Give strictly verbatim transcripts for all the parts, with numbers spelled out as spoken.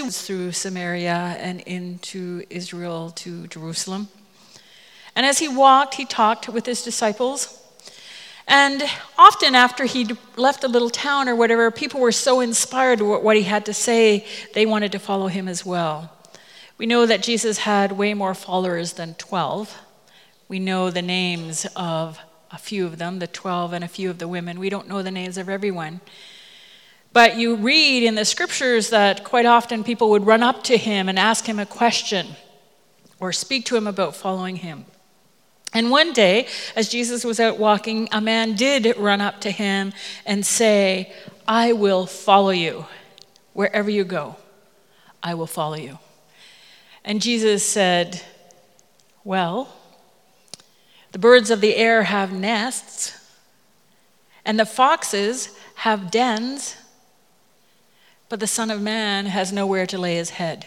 roads through Samaria and into Israel to Jerusalem. And as he walked, he talked with his disciples. And often after he left a little town or whatever, people were so inspired with what he had to say, they wanted to follow him as well. We know that Jesus had way more followers than twelve. We know the names of a few of them, the twelve and a few of the women. We don't know the names of everyone. But you read in the scriptures that quite often people would run up to him and ask him a question or speak to him about following him. And one day, as Jesus was out walking, a man did run up to him and say, "I will follow you. Wherever you go, I will follow you." And Jesus said, "Well, the birds of the air have nests, and the foxes have dens, but the Son of Man has nowhere to lay his head."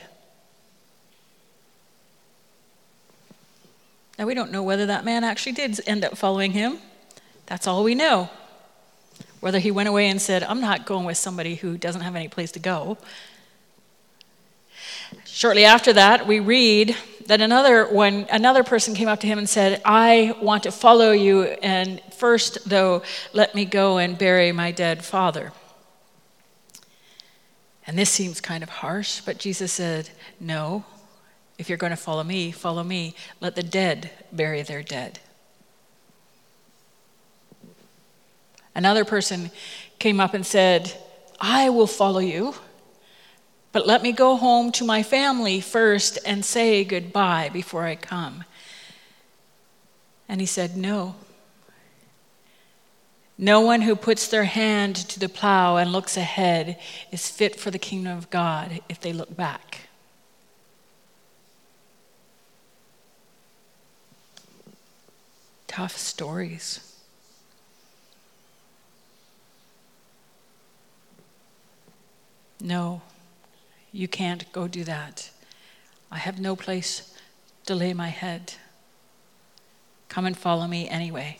Now, we don't know whether that man actually did end up following him. That's all we know. Whether he went away and said, "I'm not going with somebody who doesn't have any place to go." Shortly after that, we read that another one, another person came up to him and said, "I want to follow you, and first, though, let me go and bury my dead father." And this seems kind of harsh, but Jesus said, "No. If you're going to follow me, follow me. Let the dead bury their dead." Another person came up and said, "I will follow you, but let me go home to my family first and say goodbye before I come." And he said, "No. No one who puts their hand to the plow and looks ahead is fit for the kingdom of God if they look back." Tough stories. No, you can't go do that. I have no place to lay my head. Come and follow me anyway.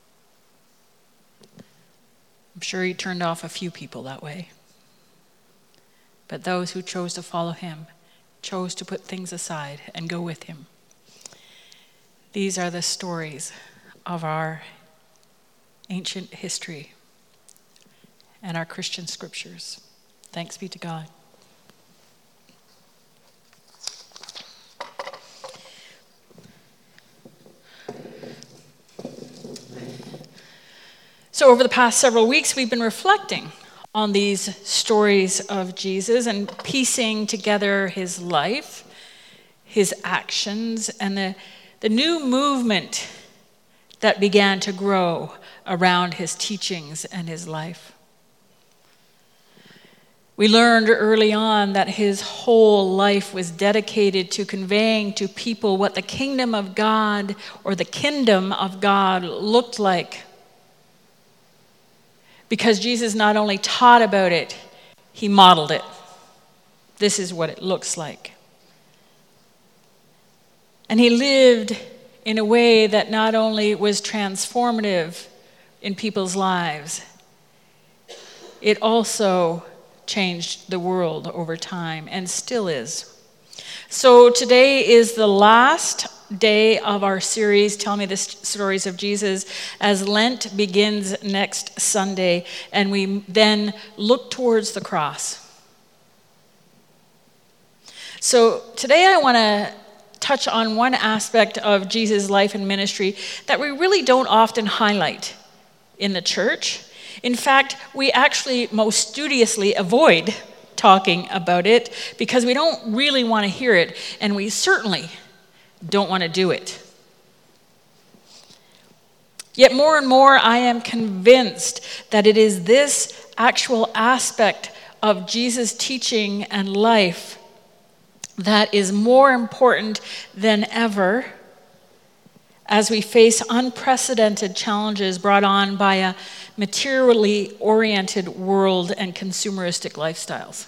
I'm sure he turned off a few people that way. But those who chose to follow him chose to put things aside and go with him. These are the stories of our ancient history and our Christian scriptures. Thanks be to God. So over the past several weeks, we've been reflecting on these stories of Jesus and piecing together his life, his actions, and the, the new movement that began to grow around his teachings and his life. We learned early on that his whole life was dedicated to conveying to people what the kingdom of God or the kingdom of God looked like. Because Jesus not only taught about it, he modeled it. This is what it looks like. And he lived in a way that not only was transformative in people's lives, it also changed the world over time and still is. So today is the last day of our series, Tell Me the Stories of Jesus, as Lent begins next Sunday, and we then look towards the cross. So today I want to touch on one aspect of Jesus' life and ministry that we really don't often highlight in the church. In fact, we actually most studiously avoid talking about it because we don't really want to hear it, and we certainly don't want to do it. Yet more and more, I am convinced that it is this actual aspect of Jesus' teaching and life that is more important than ever as we face unprecedented challenges brought on by a materially oriented world and consumeristic lifestyles.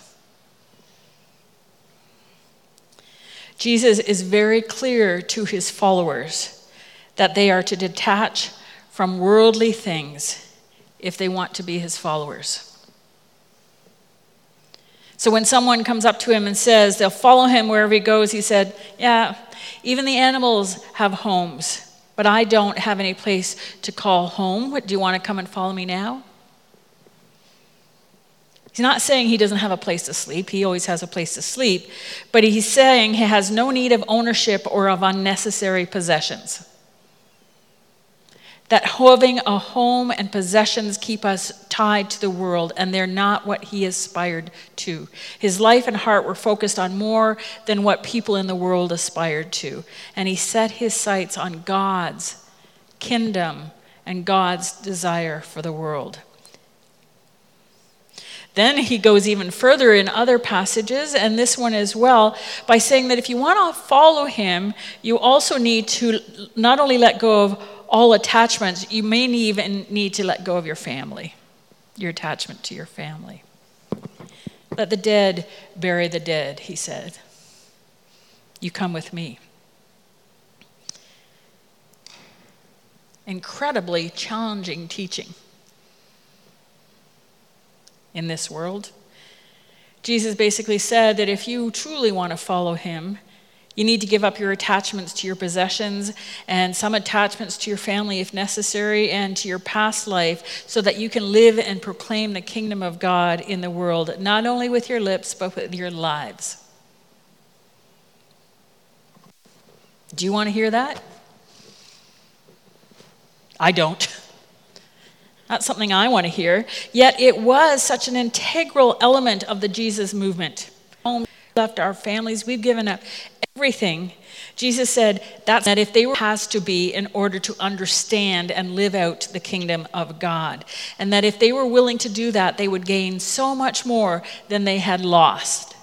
Jesus is very clear to his followers that they are to detach from worldly things if they want to be his followers. So when someone comes up to him and says they'll follow him wherever he goes, he said, yeah, even the animals have homes, but I don't have any place to call home. What, do you want to come and follow me now? He's not saying he doesn't have a place to sleep. He always has a place to sleep. But he's saying he has no need of ownership or of unnecessary possessions. That having a home and possessions keep us tied to the world, and they're not what he aspired to. His life and heart were focused on more than what people in the world aspired to. And he set his sights on God's kingdom and God's desire for the world. Then he goes even further in other passages, and this one as well, by saying that if you want to follow him, you also need to not only let go of all attachments, you may even need to let go of your family, your attachment to your family. Let the dead bury the dead, he said. You come with me. Incredibly challenging teaching in this world. Jesus basically said that if you truly want to follow him, you need to give up your attachments to your possessions and some attachments to your family if necessary and to your past life so that you can live and proclaim the kingdom of God in the world, not only with your lips, but with your lives. Do you want to hear that? I don't. Not something I want to hear. Yet it was such an integral element of the Jesus movement. We left our families. We've given up everything. Jesus said that's, that if they were has to be in order to understand and live out the kingdom of God. And that if they were willing to do that, they would gain so much more than they had lost.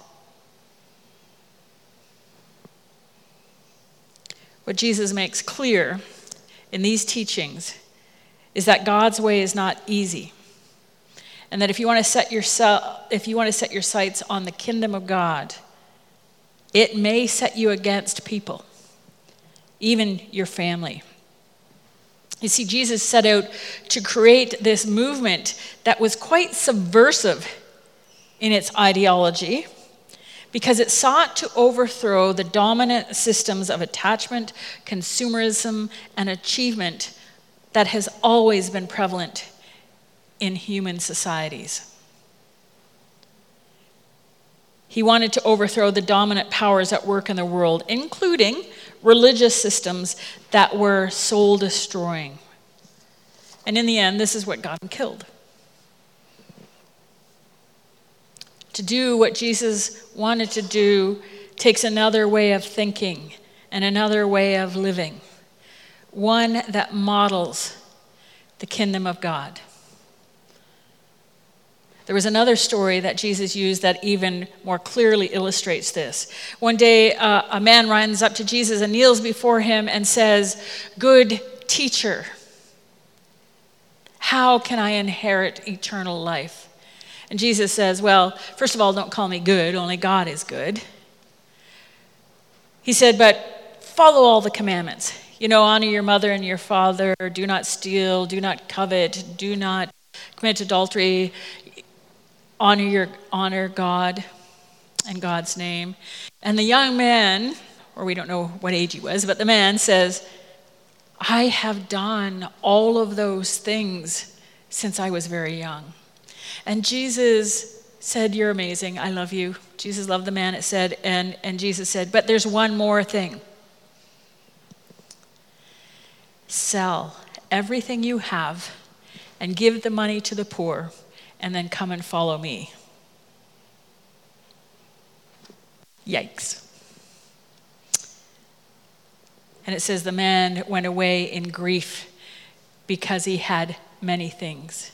What Jesus makes clear in these teachings is that God's way is not easy. And that if you want to set yourself, if you want to set your sights on the kingdom of God, it may set you against people, even your family. You see, Jesus set out to create this movement that was quite subversive in its ideology because it sought to overthrow the dominant systems of attachment, consumerism, and achievement that has always been prevalent in human societies. He wanted to overthrow the dominant powers at work in the world, including religious systems that were soul-destroying. And in the end, this is what got him killed. To do what Jesus wanted to do takes another way of thinking and another way of living. One that models the kingdom of God. There was another story that Jesus used that even more clearly illustrates this. One day, uh, a man runs up to Jesus and kneels before him and says, "Good teacher, how can I inherit eternal life?" And Jesus says, well, first of all, don't call me good, only God is good. He said, but follow all the commandments. You know, honor your mother and your father, do not steal, do not covet, do not commit adultery, honor your honor God and God's name. And the young man, or we don't know what age he was, but the man says, I have done all of those things since I was very young. And Jesus said, you're amazing, I love you. Jesus loved the man, it said, and, and Jesus said, but there's one more thing. Sell everything you have and give the money to the poor, and then come and follow me. Yikes. And it says the man went away in grief because he had many things.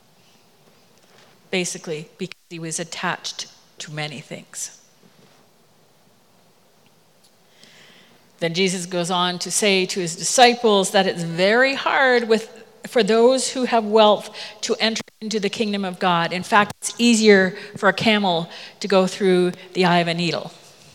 Basically, because he was attached to many things. Then Jesus goes on to say to his disciples that it's very hard with for those who have wealth to enter into the kingdom of God. In fact, it's easier for a camel to go through the eye of a needle.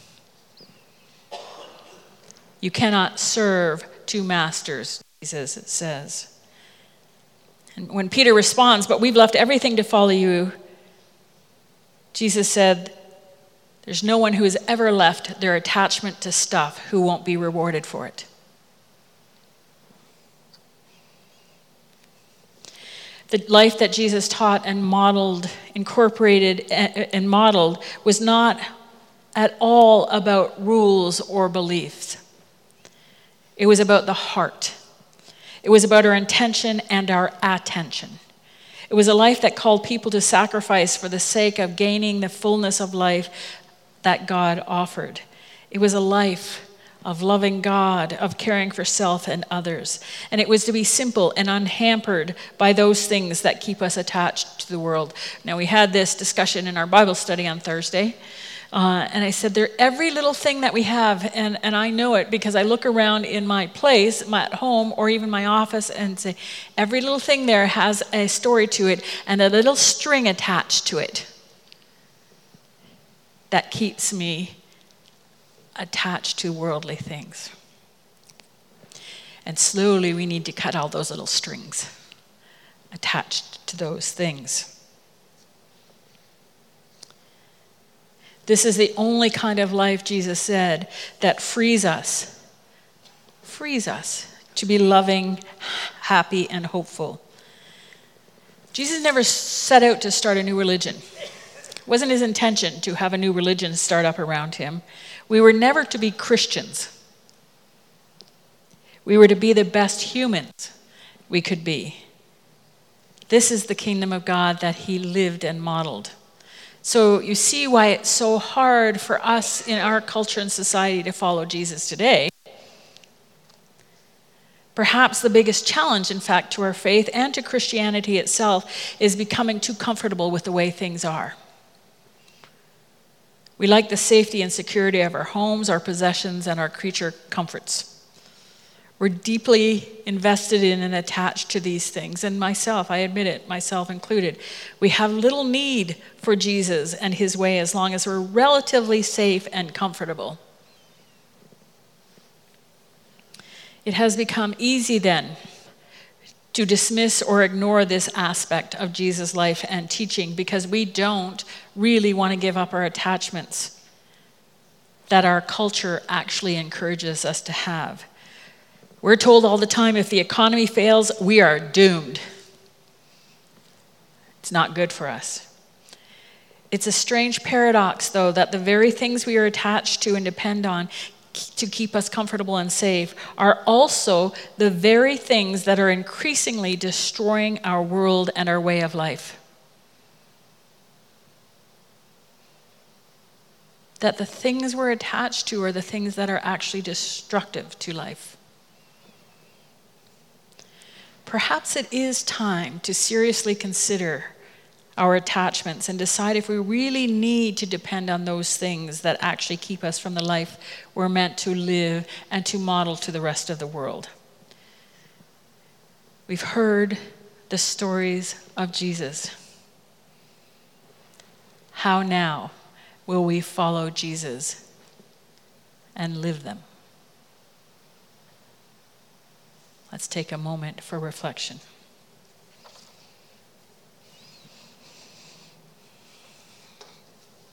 You cannot serve two masters, Jesus says. And when Peter responds, but we've left everything to follow you, Jesus said, there's no one who has ever left their attachment to stuff who won't be rewarded for it. The life that Jesus taught and modeled, incorporated and modeled, was not at all about rules or beliefs. It was about the heart. It was about our intention and our attention. It was a life that called people to sacrifice for the sake of gaining the fullness of life that God offered. It was a life of loving God, of caring for self and others. And it was to be simple and unhampered by those things that keep us attached to the world. Now, we had this discussion in our Bible study on Thursday. Uh, and I said, there, every little thing that we have, and, and I know it because I look around in my place, my at home, or even my office, and say, every little thing there has a story to it and a little string attached to it that keeps me attached to worldly things. And slowly we need to cut all those little strings attached to those things. This is the only kind of life, Jesus said, that frees us, frees us to be loving, happy, and hopeful. Jesus never set out to start a new religion. It wasn't his intention to have a new religion start up around him. We were never to be Christians. We were to be the best humans we could be. This is the kingdom of God that he lived and modeled. So you see why it's so hard for us in our culture and society to follow Jesus today. Perhaps the biggest challenge, in fact, to our faith and to Christianity itself is becoming too comfortable with the way things are. We like the safety and security of our homes, our possessions, and our creature comforts. We're deeply invested in and attached to these things. And myself, I admit it, myself included. We have little need for Jesus and his way as long as we're relatively safe and comfortable. It has become easy then to dismiss or ignore this aspect of Jesus' life and teaching because we don't really want to give up our attachments that our culture actually encourages us to have. We're told all the time, if the economy fails, we are doomed. It's not good for us. It's a strange paradox, though, that the very things we are attached to and depend on to keep us comfortable and safe are also the very things that are increasingly destroying our world and our way of life. That the things we're attached to are the things that are actually destructive to life. Perhaps it is time to seriously consider our attachments and decide if we really need to depend on those things that actually keep us from the life we're meant to live and to model to the rest of the world. We've heard the stories of Jesus. How now will we follow Jesus and live them? Let's take a moment for reflection.